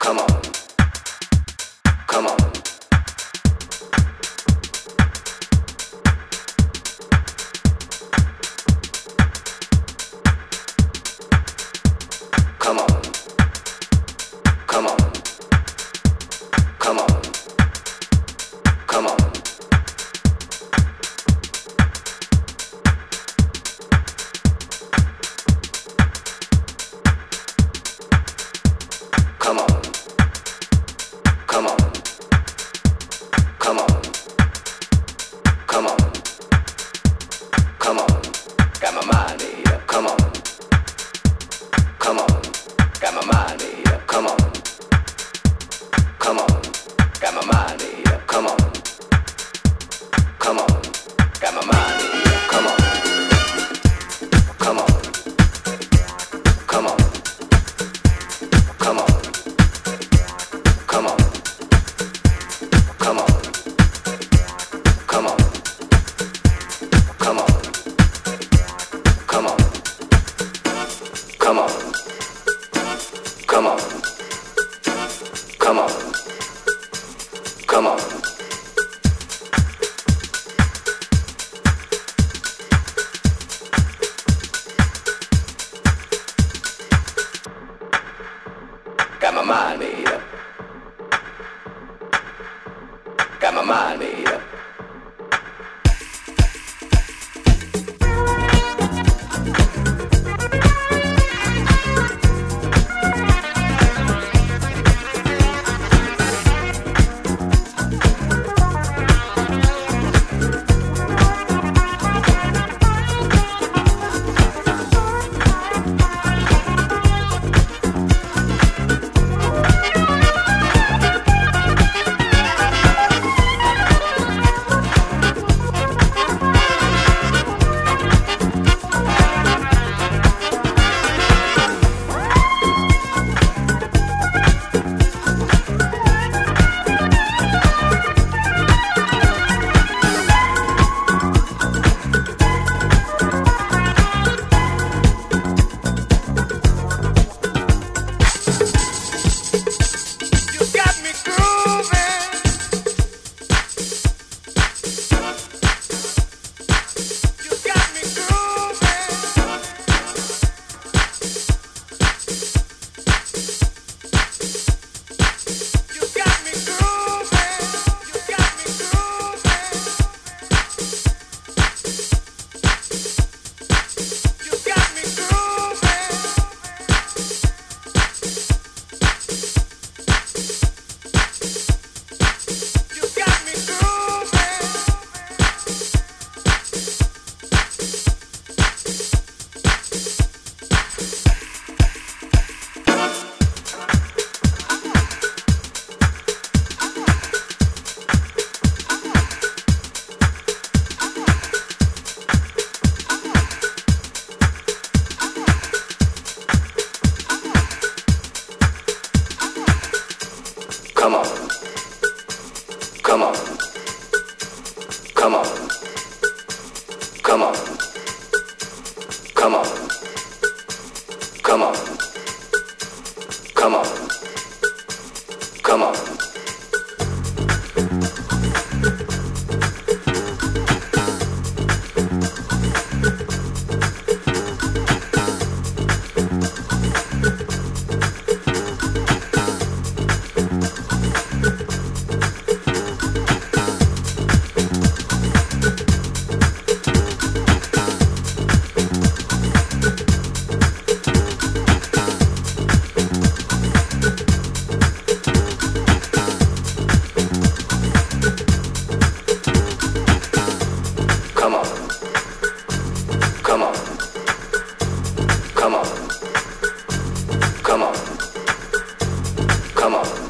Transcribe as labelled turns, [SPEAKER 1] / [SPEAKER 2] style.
[SPEAKER 1] Come on. Come on. Come on. Come on. Come on. Come on. Come on. Come on. Come on. Come on. Come on. Got my mind made up. Come on. Come on. Got my mind made up. Come on. Come on. Got my mind made up. Come on. Come on. Got my mind made up. Come on. Come on. Come on. Come on. Come on. Come on. Come on. Come on. Come on. Come on. Come on. Come on. Come on. Got my mind made up. Got my mind made up. Come on. Come on. Come on. Come on. Come on. Come on. Come on. Come on. Come on. Come on. Come on.